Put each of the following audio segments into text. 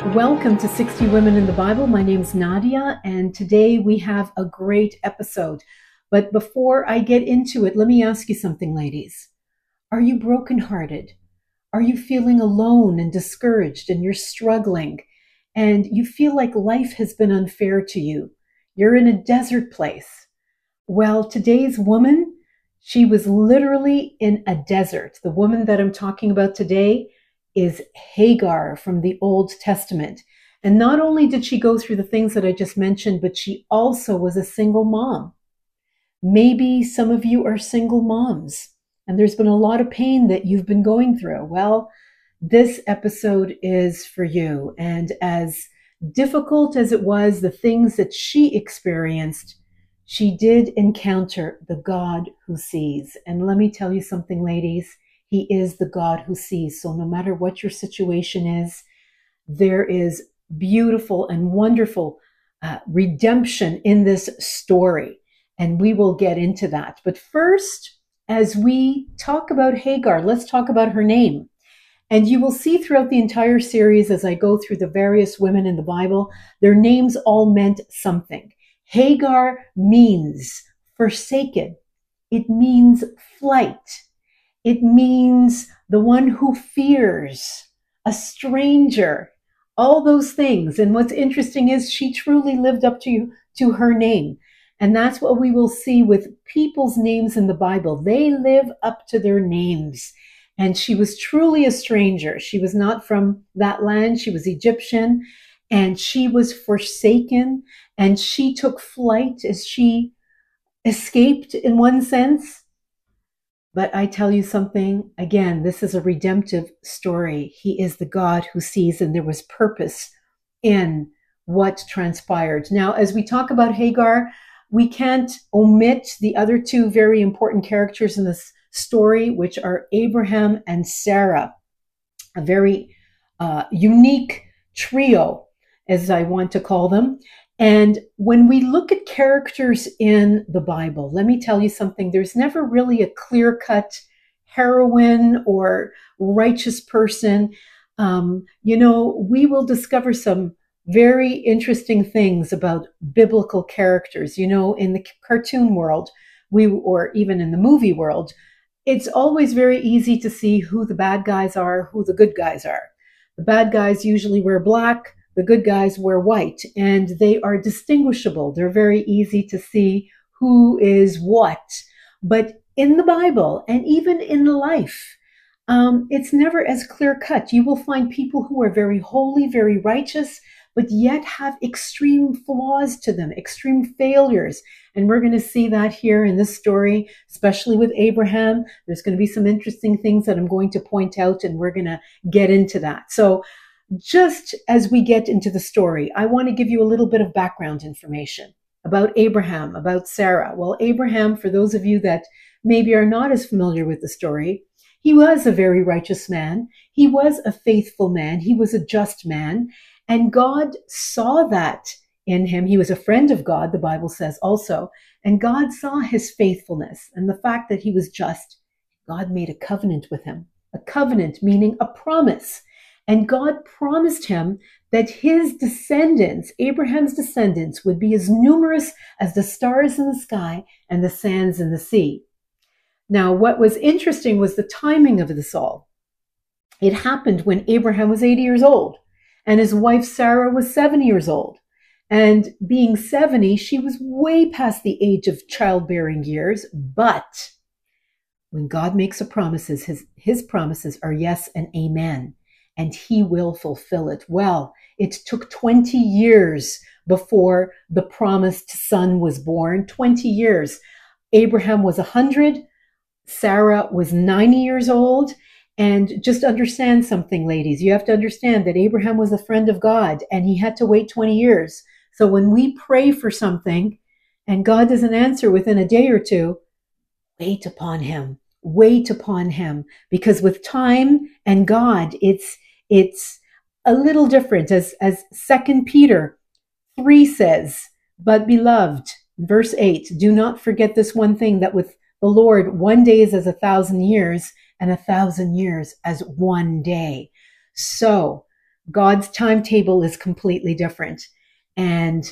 Welcome to 60 Women in the Bible. My name's Nadia, and today we have a great episode. But before I get into it, let me ask you something, ladies. Are you brokenhearted? Are you feeling alone and discouraged and you're struggling and you feel like life has been unfair to you? You're in a desert place. Well, today's woman, she was literally in a desert. The woman that I'm talking about today is Hagar from the Old Testament. And not only did she go through the things that I just mentioned, but she also was a single mom. Maybe some of you are single moms and there's been a lot of pain that you've been going through. Well, this episode is for you. And as difficult as it was, the things that she experienced, she did encounter the God who sees. And let me tell you something, ladies. He is the God who sees. So no matter what your situation is, there is beautiful and wonderful redemption in this story. And we will get into that. But first, as we talk about Hagar, let's talk about her name. And you will see throughout the entire series, as I go through the various women in the Bible, their names all meant something. Hagar means forsaken. It means flight. It means the one who fears, a stranger, all those things. And what's interesting is she truly lived up to her name. And that's what we will see with people's names in the Bible. They live up to their names. And she was truly a stranger. She was not from that land. She was Egyptian. And she was forsaken. And she took flight as she escaped in one sense. But I tell you something, again, this is a redemptive story. He is the God who sees, and there was purpose in what transpired. Now, as we talk about Hagar, we can't omit the other two very important characters in this story, which are Abraham and Sarah, a very unique trio, as I want to call them. And when we look at characters in the Bible, let me tell you something, there's never really a clear-cut heroine or righteous person. We will discover some very interesting things about biblical characters. In the cartoon world, or even in the movie world, it's always very easy to see who the bad guys are, who the good guys are. The bad guys usually wear black. The good guys wear white, and they are distinguishable. They're very easy to see who is what. But in the Bible, and even in life, it's never as clear cut. You will find people who are very holy, very righteous, but yet have extreme flaws to them, extreme failures. And we're going to see that here in this story, especially with Abraham. There's going to be some interesting things that I'm going to point out, and we're going to get into that. So just as we get into the story, I want to give you a little bit of background information about Abraham, about Sarah. Well, Abraham, for those of you that maybe are not as familiar with the story, he was a very righteous man. He was a faithful man. He was a just man. And God saw that in him. He was a friend of God, the Bible says also. And God saw his faithfulness and the fact that he was just. God made a covenant with him. A covenant meaning a promise. And God promised him that his descendants, Abraham's descendants, would be as numerous as the stars in the sky and the sands in the sea. Now, what was interesting was the timing of this all. It happened when Abraham was 80 years old, and his wife Sarah was 70 years old. And being 70, she was way past the age of childbearing years. But when God makes a promises, his promises are yes and amen. And he will fulfill it. Well, it took 20 years before the promised son was born. 20 years. Abraham was 100. Sarah was 90 years old. And just understand something, ladies. You have to understand that Abraham was a friend of God, and he had to wait 20 years. So when we pray for something and God doesn't answer within a day or two, wait upon him. Wait upon him. Because with time and God, it's a little different, as 2 Peter 3 says, but beloved, verse 8, do not forget this one thing, that with the Lord, one day is as 1,000 years, and 1,000 years as one day. So God's timetable is completely different. And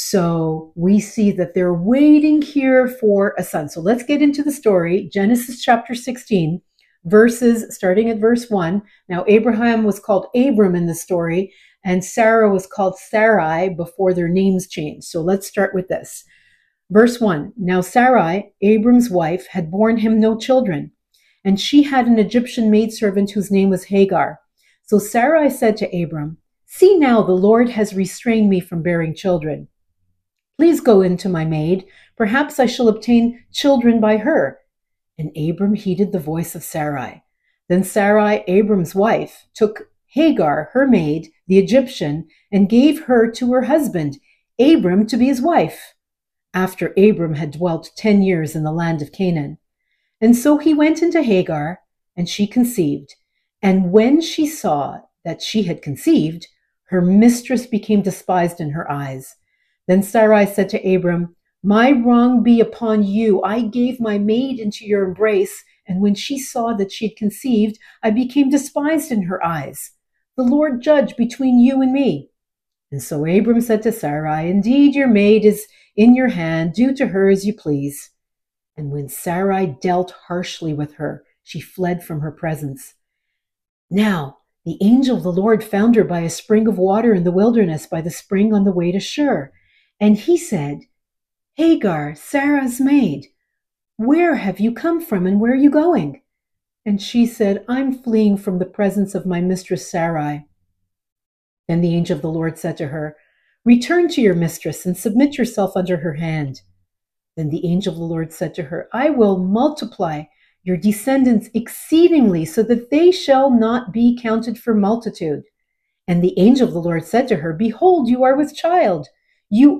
so we see that they're waiting here for a son. So let's get into the story. Genesis chapter 16, starting at verse 1. Now, Abraham was called Abram in the story, and Sarah was called Sarai before their names changed. So let's start with this. Verse 1. Now Sarai, Abram's wife, had borne him no children, and she had an Egyptian maidservant whose name was Hagar. So Sarai said to Abram, "See now, the Lord has restrained me from bearing children. Please go in to my maid. Perhaps I shall obtain children by her." And Abram heeded the voice of Sarai. Then Sarai, Abram's wife, took Hagar, her maid, the Egyptian, and gave her to her husband, Abram, to be his wife, after Abram had dwelt 10 years in the land of Canaan. And so he went into Hagar, and she conceived. And when she saw that she had conceived, her mistress became despised in her eyes. Then Sarai said to Abram, "My wrong be upon you. I gave my maid into your embrace, and when she saw that she had conceived, I became despised in her eyes. The Lord judge between you and me." And so Abram said to Sarai, "Indeed, your maid is in your hand. Do to her as you please." And when Sarai dealt harshly with her, she fled from her presence. Now the angel of the Lord found her by a spring of water in the wilderness, by the spring on the way to Shur. And he said, "Hagar, Sarah's maid, where have you come from and where are you going?" And she said, "I'm fleeing from the presence of my mistress Sarai." Then the angel of the Lord said to her, "Return to your mistress and submit yourself under her hand." Then the angel of the Lord said to her, "I will multiply your descendants exceedingly, so that they shall not be counted for multitude." And the angel of the Lord said to her, "Behold, you are with child. You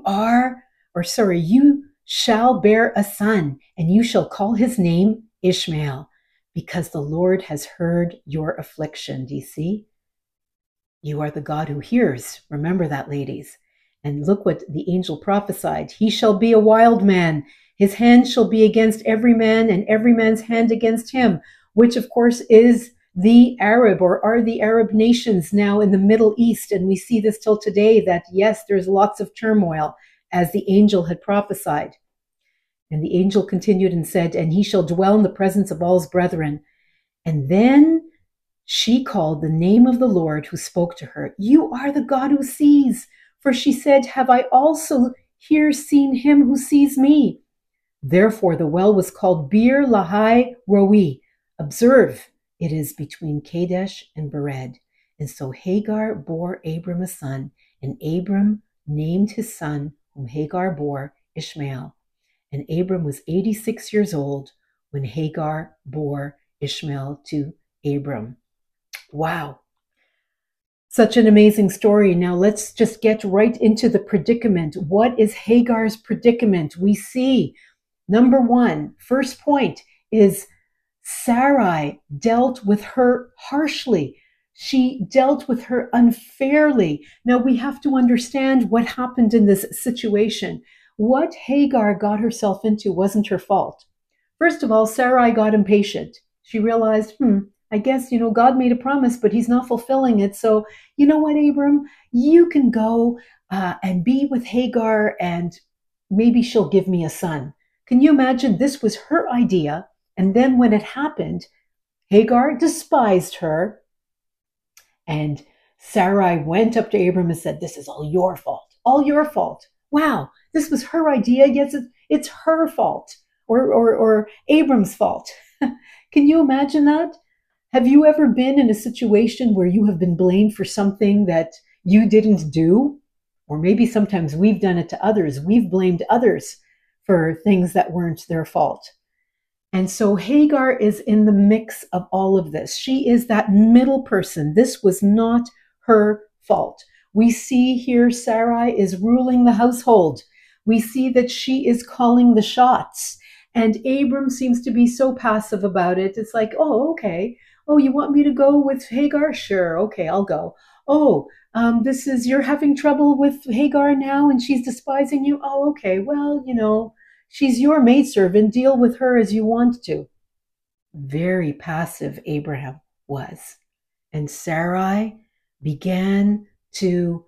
shall bear a son, and you shall call his name Ishmael, because the Lord has heard your affliction." Do you see? You are the God who hears. Remember that, ladies. And look what the angel prophesied. "He shall be a wild man. His hand shall be against every man, and every man's hand against him," which of course is the Arab, or are the Arab nations now in the Middle East. And we see this till today, that yes, there's lots of turmoil, as the angel had prophesied. And the angel continued and said, "And he shall dwell in the presence of all his brethren." And then she called the name of the Lord who spoke to her, "You are the God who sees." For she said, "Have I also here seen him who sees me?" Therefore the well was called Bir Lahai Roi. Observe, it is between Kadesh and Bered. And so Hagar bore Abram a son, and Abram named his son, whom Hagar bore, Ishmael. And Abram was 86 years old when Hagar bore Ishmael to Abram. Wow. Such an amazing story. Now let's just get right into the predicament. What is Hagar's predicament? We see, number one, first point is Sarai dealt with her harshly. She dealt with her unfairly. Now we have to understand what happened in this situation. What Hagar got herself into wasn't her fault. First of all, Sarai got impatient. She realized, I guess, God made a promise, but he's not fulfilling it. So, you know what, Abram, you can go and be with Hagar, and maybe she'll give me a son. Can you imagine? This was her idea. And then when it happened, Hagar despised her. And Sarai went up to Abram and said, "This is all your fault. All your fault. Wow, this was her idea. Yes, it's her fault, or Abram's fault." Can you imagine that? Have you ever been in a situation where you have been blamed for something that you didn't do? Or maybe sometimes we've done it to others. We've blamed others for things that weren't their fault. And so Hagar is in the mix of all of this. She is that middle person. This was not her fault. We see here Sarai is ruling the household. We see that she is calling the shots. And Abram seems to be so passive about it. It's like, oh, okay. Oh, you want me to go with Hagar? Sure. Okay, I'll go. Oh, you're having trouble with Hagar now and she's despising you? Oh, okay. Well, she's your maidservant. Deal with her as you want to. Very passive Abraham was. And Sarai began to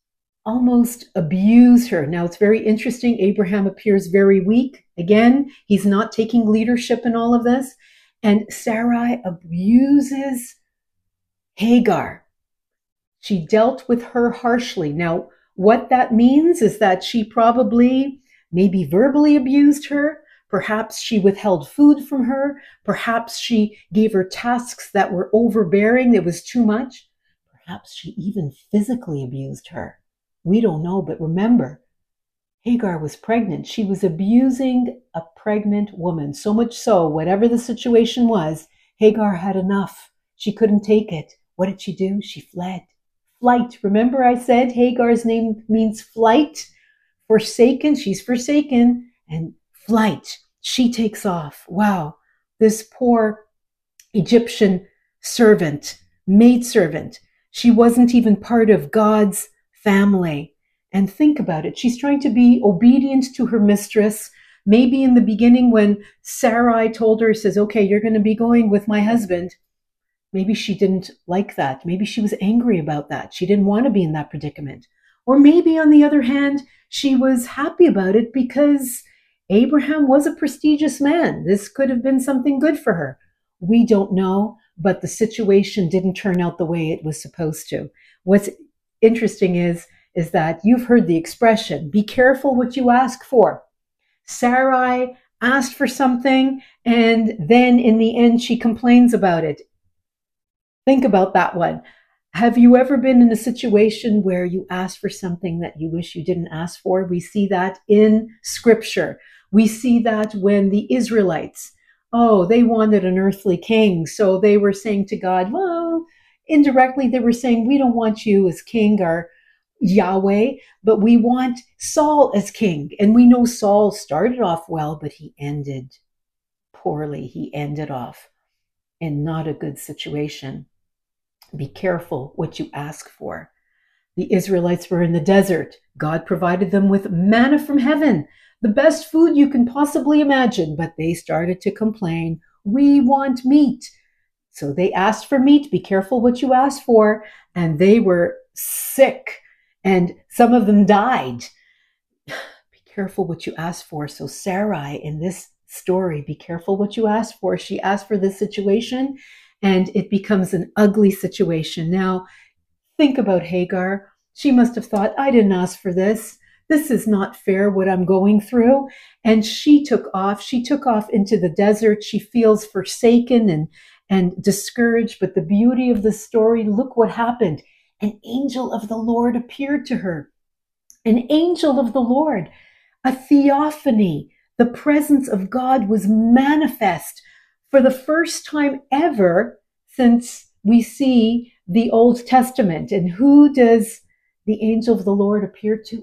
almost abuse her. Now, it's very interesting. Abraham appears very weak. Again, he's not taking leadership in all of this. And Sarai abuses Hagar. She dealt with her harshly. Now, what that means is that she probably maybe verbally abused her. Perhaps she withheld food from her. Perhaps she gave her tasks that were overbearing. It was too much. Perhaps she even physically abused her. We don't know, but remember, Hagar was pregnant. She was abusing a pregnant woman. So much so, whatever the situation was, Hagar had enough. She couldn't take it. What did she do? She fled. Flight. Remember I said Hagar's name means flight? Forsaken. She's forsaken. And flight. She takes off. Wow. This poor Egyptian servant, maidservant, she wasn't even part of God's family. And think about it. She's trying to be obedient to her mistress. Maybe in the beginning when Sarai told her, says, okay, you're going to be going with my husband. Maybe she didn't like that. Maybe she was angry about that. She didn't want to be in that predicament. Or maybe on the other hand, she was happy about it because Abraham was a prestigious man. This could have been something good for her. We don't know, but the situation didn't turn out the way it was supposed to. What's interesting is that you've heard the expression, be careful what you ask for. Sarai asked for something, and then in the end, she complains about it. Think about that one. Have you ever been in a situation where you asked for something that you wish you didn't ask for? We see that in Scripture. We see that when the Israelites, they wanted an earthly king. So they were saying to God, well, indirectly, they were saying, we don't want you as king or Yahweh, but we want Saul as king. And we know Saul started off well, but he ended poorly. He ended off in not a good situation. Be careful what you ask for. The Israelites were in the desert. God provided them with manna from heaven, the best food you can possibly imagine, but they started to complain. We want meat. So they asked for meat. Be careful what you ask for. And they were sick, and some of them died. Be careful what you ask for. So Sarai, in this story, be careful what you ask for. She asked for this situation, and it becomes an ugly situation. Now, think about Hagar. She must have thought, I didn't ask for this. This is not fair what I'm going through. And she took off. She took off into the desert. She feels forsaken and discouraged. But the beauty of the story, look what happened. An angel of the Lord appeared to her. An angel of the Lord, a theophany. The presence of God was manifest for the first time ever since we see the Old Testament. And who does the angel of the Lord appear to?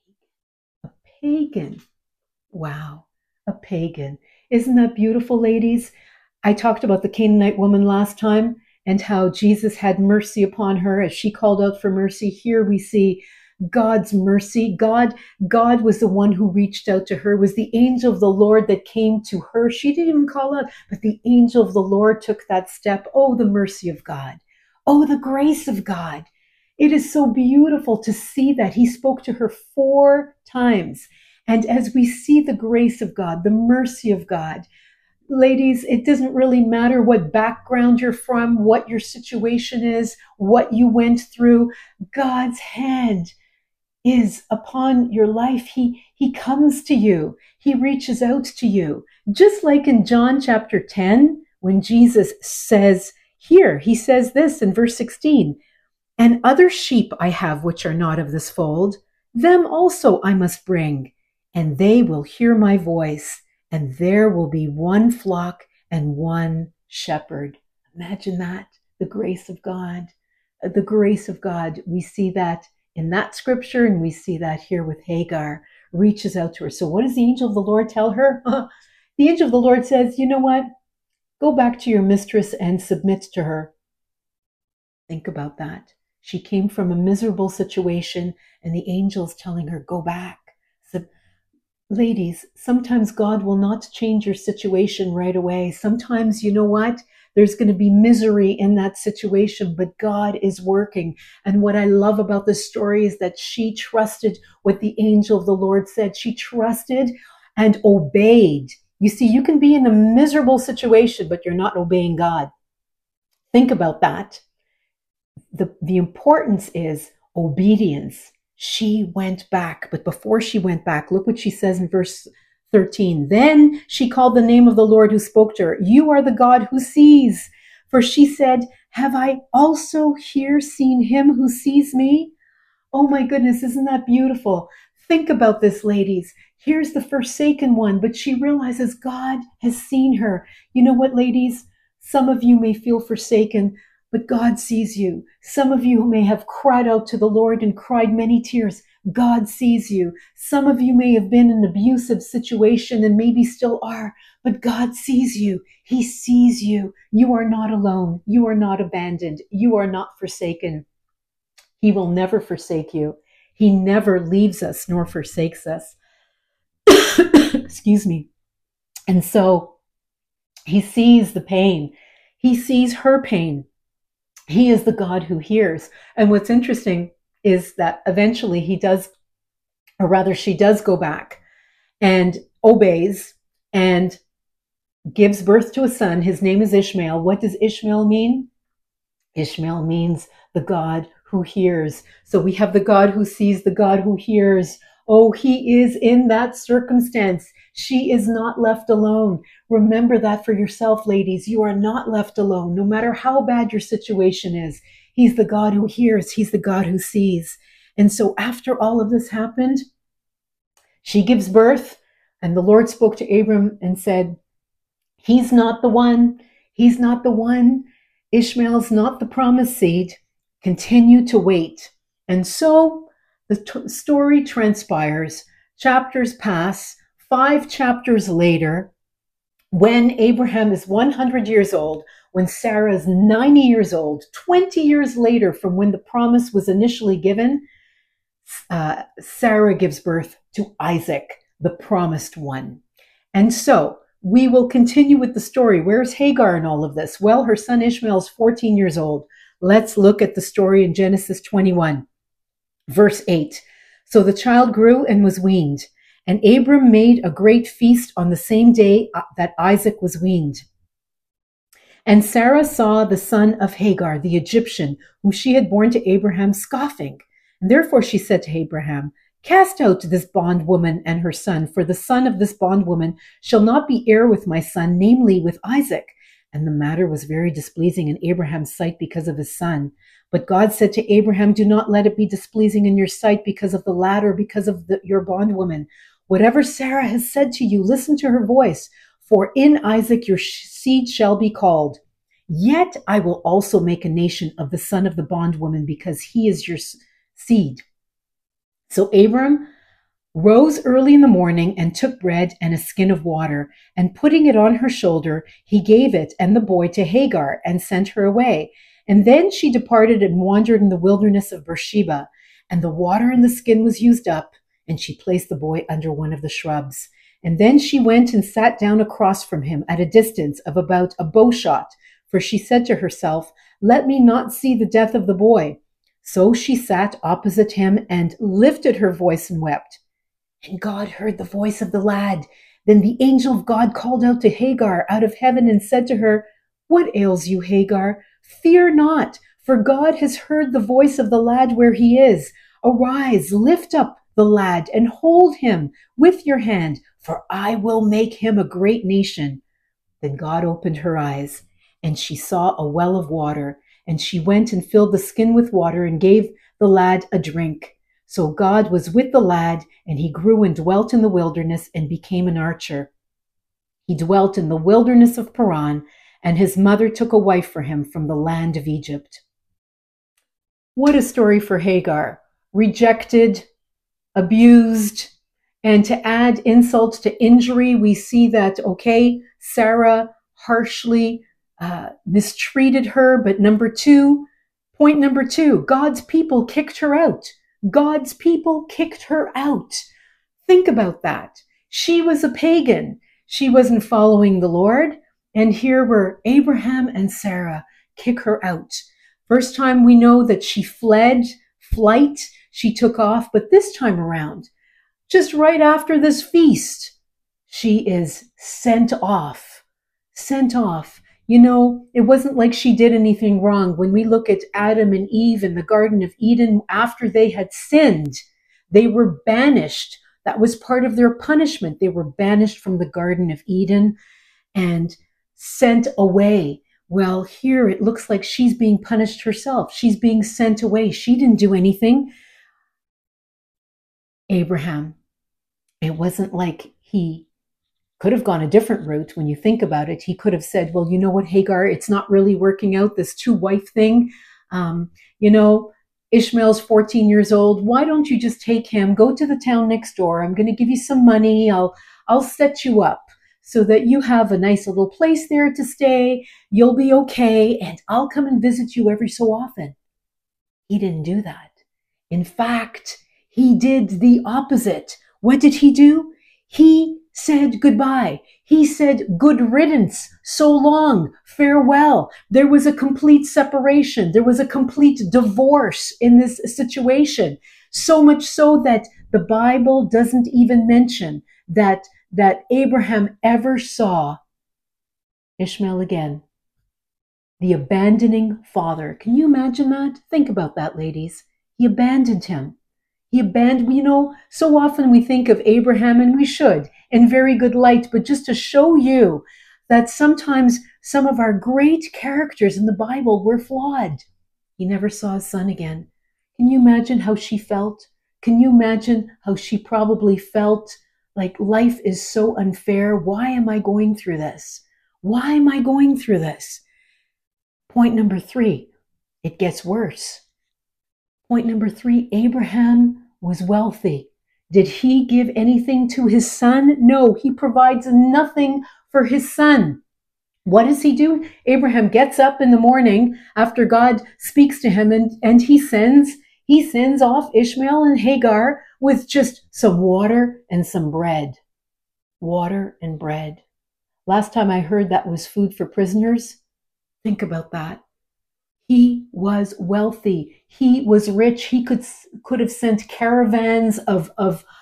A pagan. Wow, a pagan. Isn't that beautiful, ladies? I talked about the Canaanite woman last time and how Jesus had mercy upon her as she called out for mercy. Here we see God's mercy. God was the one who reached out to her. It was the angel of the Lord that came to her. She didn't even call out, but the angel of the Lord took that step. Oh, the mercy of God. Oh, the grace of God. It is so beautiful to see that. He spoke to her 4 times. And as we see the grace of God, the mercy of God, ladies, it doesn't really matter what background you're from, what your situation is, what you went through. God's hand is upon your life. He comes to you. He reaches out to you. Just like in John chapter 10, when Jesus says here, he says this in verse 16, and other sheep I have which are not of this fold, them also I must bring, and they will hear my voice, and there will be one flock and one shepherd. Imagine that, the grace of God. The grace of God, we see that in that scripture, and we see that here with Hagar, reaches out to her. So what does the angel of the Lord tell her? The angel of the Lord says, you know what? Go back to your mistress and submit to her. Think about that. She came from a miserable situation, and the angel's telling her, go back. So, ladies, sometimes God will not change your situation right away. Sometimes, you know what? There's going to be misery in that situation, but God is working. And what I love about this story is that she trusted what the angel of the Lord said. She trusted and obeyed. You see, you can be in a miserable situation, but you're not obeying God. Think about that. The importance is obedience. She went back, but before she went back, look what she says in verse 13. Then she called the name of the Lord who spoke to her. You are the God who sees. For she said, have I also here seen him who sees me? Oh my goodness, isn't that beautiful? Think about this, ladies. Here's the forsaken one, but she realizes God has seen her. You know what, ladies? Some of you may feel forsaken, but God sees you. Some of you may have cried out to the Lord and cried many tears. God sees you. Some of you may have been in an abusive situation and maybe still are, but God sees you. He sees you. You are not alone. You are not abandoned. You are not forsaken. He will never forsake you. He never leaves us nor forsakes us. Excuse me. And so he sees the pain. He sees her pain. He is the God who hears. And what's interesting is that eventually he does, or rather she does go back and obeys and gives birth to a son. His name is Ishmael. What does Ishmael mean? Ishmael means the God who hears. So we have the God who sees, the God who hears. Oh, he is in that circumstance. She is not left alone. Remember that for yourself, ladies. You are not left alone, no matter how bad your situation is. He's the God who hears. He's the God who sees. And so after all of this happened, she gives birth, and the Lord spoke to Abram and said, he's not the one. He's not the one. Ishmael's not the promised seed. Continue to wait. And so the story transpires. Chapters pass. 5 chapters later, when Abraham is 100 years old, when Sarah is 90 years old, 20 years later from when the promise was initially given, Sarah gives birth to Isaac, the promised one. And so we will continue with the story. Where's Hagar in all of this? Well, her son Ishmael is 14 years old. Let's look at the story in Genesis 21, verse 8. So the child grew and was weaned, and Abram made a great feast on the same day that Isaac was weaned. And Sarah saw the son of Hagar, the Egyptian, whom she had borne to Abraham, scoffing. And therefore she said to Abraham, cast out this bondwoman and her son, for the son of this bondwoman shall not be heir with my son, namely with Isaac. And the matter was very displeasing in Abraham's sight because of his son. But God said to Abraham, do not let it be displeasing in your sight because of the lad or because of your bondwoman. Whatever Sarah has said to you, listen to her voice. For in Isaac your seed shall be called. Yet I will also make a nation of the son of the bondwoman, because he is your seed. So Abram rose early in the morning and took bread and a skin of water, and putting it on her shoulder, he gave it and the boy to Hagar and sent her away. And then she departed and wandered in the wilderness of Beersheba, and the water in the skin was used up, and she placed the boy under one of the shrubs. And then she went and sat down across from him at a distance of about a bow shot, for she said to herself, let me not see the death of the boy. So she sat opposite him and lifted her voice and wept. And God heard the voice of the lad. Then the angel of God called out to Hagar out of heaven and said to her, what ails you, Hagar? Fear not, for God has heard the voice of the lad where he is. Arise, lift up the lad and hold him with your hand, for I will make him a great nation. Then God opened her eyes, and she saw a well of water, and she went and filled the skin with water and gave the lad a drink. So God was with the lad, and he grew and dwelt in the wilderness and became an archer. He dwelt in the wilderness of Paran, and his mother took a wife for him from the land of Egypt. What a story for Hagar. Rejected, abused, and to add insult to injury, we see that, okay, Sarah harshly mistreated her, but point number two, God's people kicked her out. God's people kicked her out. Think about that. She was a pagan. She wasn't following the Lord. And here were Abraham and Sarah kick her out. First time we know that she fled, flight, she took off, but this time around, just right after this feast, she is sent off. Sent off. You know, it wasn't like she did anything wrong. When we look at Adam and Eve in the Garden of Eden, after they had sinned, they were banished. That was part of their punishment. They were banished from the Garden of Eden and sent away. Well, here it looks like she's being punished herself. She's being sent away. She didn't do anything. Abraham, it wasn't like he could have gone a different route. When you think about it, he could have said, well, you know what, Hagar, it's not really working out, this two-wife thing. You know, Ishmael's 14 years old. Why don't you just take him, go to the town next door. I'm going to give you some money. I'll set you up so that you have a nice little place there to stay. You'll be okay, and I'll come and visit you every so often. He didn't do that. In fact, he did the opposite. What did he do? He said goodbye. He said good riddance, so long, farewell. There was a complete separation. There was a complete divorce in this situation. So much so that the Bible doesn't even mention that Abraham ever saw Ishmael again. The abandoning father. Can you imagine that? Think about that, ladies. He abandoned him. He abandoned, you know, so often we think of Abraham, and we should, in very good light, but just to show you that sometimes some of our great characters in the Bible were flawed. He never saw his son again. Can you imagine how she felt? Can you imagine how she probably felt like life is so unfair? Why am I going through this? Why am I going through this? Point number 3, it gets worse. Point number 3, Abraham was wealthy. Did he give anything to his son? No, he provides nothing for his son. What does he do? Abraham gets up in the morning after God speaks to him, and he sends off Ishmael and Hagar with just some water and some bread. Water and bread. Last time I heard that was food for prisoners. Think about that. He was wealthy. He was rich. He could have sent caravans of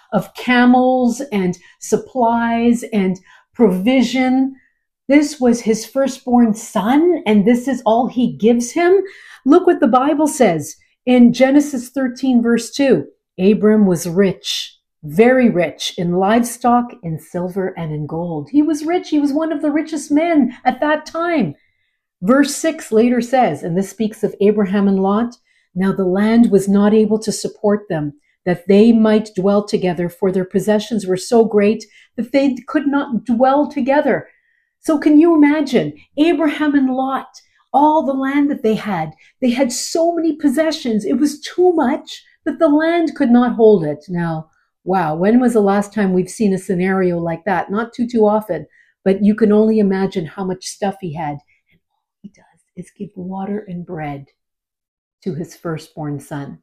camels and supplies and provision. This was his firstborn son, and this is all he gives him. Look what the Bible says in Genesis 13, verse 2. Abram was rich, very rich, in livestock, in silver, and in gold. He was rich. He was one of the richest men at that time. Verse 6 later says, and this speaks of Abraham and Lot, now the land was not able to support them, that they might dwell together, for their possessions were so great that they could not dwell together. So can you imagine Abraham and Lot, all the land that they had so many possessions. It was too much that the land could not hold it. Now, wow, when was the last time we've seen a scenario like that? Not too often, but you can only imagine how much stuff he had. He does is give water and bread to his firstborn son.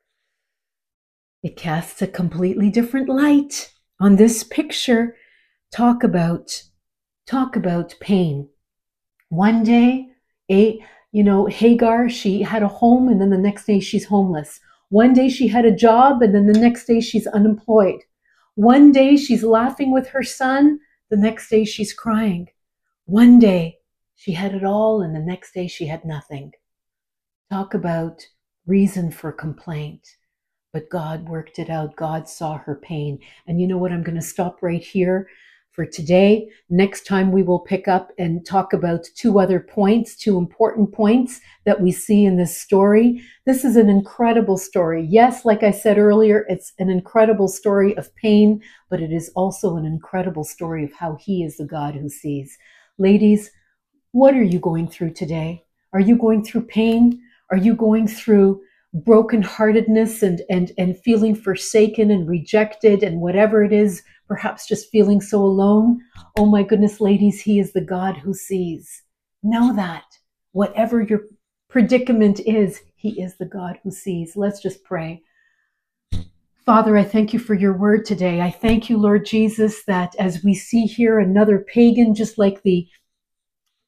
It casts a completely different light on this picture. Talk about pain. One day, Hagar, she had a home, and then the next day she's homeless. One day she had a job, and then the next day she's unemployed. One day she's laughing with her son, the next day she's crying. One day she had it all, and the next day she had nothing. Talk about reason for complaint. But God worked it out. God saw her pain. And you know what? I'm going to stop right here for today. Next time we will pick up and talk about two important points that we see in this story. This is an incredible story. Yes, like I said earlier, it's an incredible story of pain, but it is also an incredible story of how He is the God who sees. Ladies, what are you going through today? Are you going through pain? Are you going through brokenheartedness and feeling forsaken and rejected and whatever it is, perhaps just feeling so alone? Oh my goodness, ladies, He is the God who sees. Know that. Whatever your predicament is, He is the God who sees. Let's just pray. Father, I thank you for your word today. I thank you, Lord Jesus, that as we see here another pagan, just like the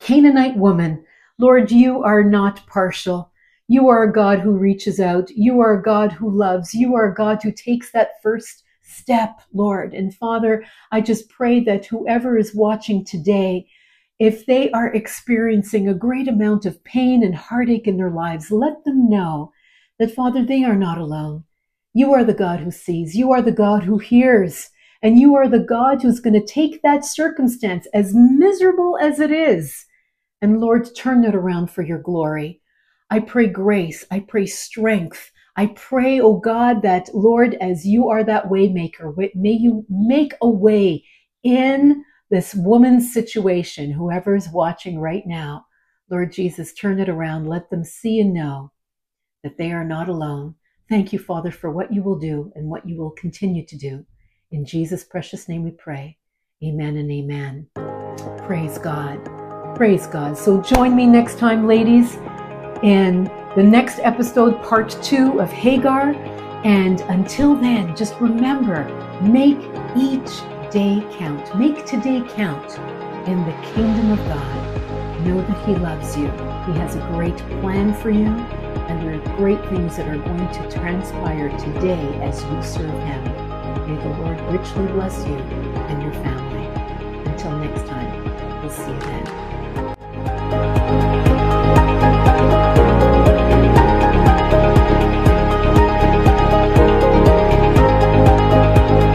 Canaanite woman, Lord, you are not partial. You are a God who reaches out. You are a God who loves. You are a God who takes that first step, Lord. And Father, I just pray that whoever is watching today, if they are experiencing a great amount of pain and heartache in their lives, let them know that, Father, they are not alone. You are the God who sees. You are the God who hears. And you are the God who's going to take that circumstance, as miserable as it is, and Lord, turn it around for your glory. I pray grace. I pray strength. I pray, oh God, that, Lord, as you are that way maker, may you make a way in this woman's situation, whoever is watching right now. Lord Jesus, turn it around. Let them see and know that they are not alone. Thank you, Father, for what you will do and what you will continue to do. In Jesus' precious name we pray. Amen and amen. Praise God. Praise God. So join me next time, ladies, in the next episode, part 2 of Hagar. And until then, just remember, make each day count. Make today count in the kingdom of God. Know that He loves you. He has a great plan for you. And there are great things that are going to transpire today as you serve Him. May the Lord richly bless you and your family. Until next time, we'll see you then.